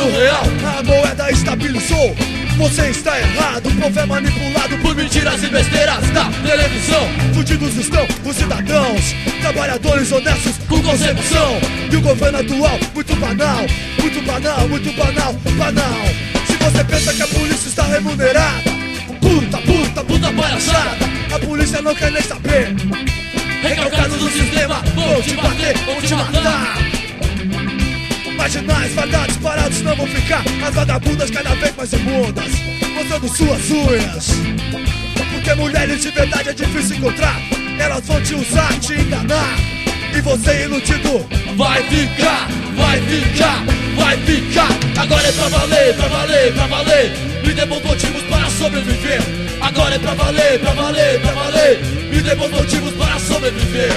mundo real. A moeda estabilizou, você está errado. O povo é manipulado Por mentiras e besteiras da televisão. Fudidos estão os cidadãos, trabalhadores honestos Com concepção. e o governo atual, muito banal, muito banal, muito banal, banal. Se você pensa que a polícia está remunerada, puta, puta, Puta palhaçada. a polícia não quer nem saber. Recalcado do sistema. Vou te bater, vou te matar. Marginais, verdades parados não vão ficar. As vagabundas cada vez mais imundas, mostrando suas unhas. Porque mulheres de verdade é difícil encontrar. Elas vão te usar, te enganar, e você iludido Vai ficar, vai ficar, vai ficar. Agora é pra valer, pra valer, pra valer. Me dê bons motivos para sobreviver. Agora é pra valer, pra valer, pra valer. Me dê bons motivos para sobreviver.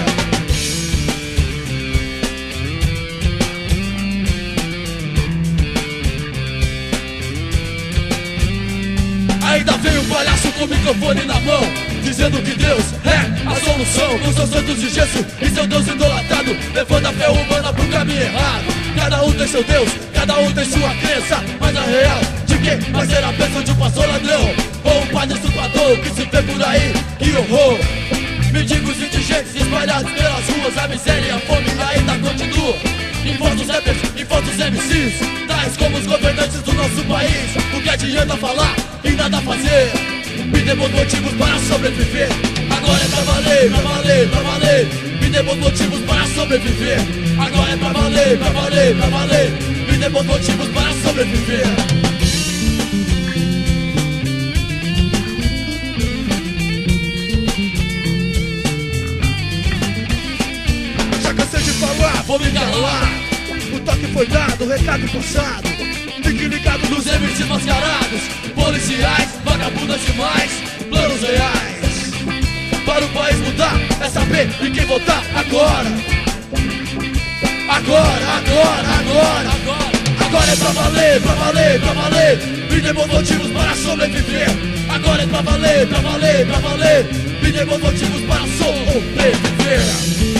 Ainda vem um palhaço com o microfone na mão, dizendo que Deus é a solução. Com seus santos de gesso e seu Deus idolatrado, levando a fé humana pro caminho errado. Cada um tem seu Deus, cada um tem sua crença, mas a real de quem vai ser a bênção de um pastor ladrão ou um padre estuprador que se vê por aí, que horror. Mendigos indigentes espalhados pelas ruas, a miséria e a fome ainda continua. Enquanto os rappers, enquanto os MCs, tais como os governantes do nosso país, o que adianta falar e nada fazer? Me dê bons motivos para sobreviver. Agora é pra valer, pra valer, pra valer. Me dê bons motivos para sobreviver. Agora é pra valer, pra valer, pra valer. Me dê bons motivos para sobreviver. Já cansei de falar, Vou me calar o toque foi dado, o recado passado. Fique ligado nos MCs mascarados, policiais, vagabundas demais, planos reais. Para o país mudar, é saber em quem votar agora. Agora, agora, agora, agora. Agora é pra valer, pra valer, pra valer. Me dê bons motivos para sobreviver. Agora é pra valer, pra valer, pra valer. Me dê bons motivos para sobreviver.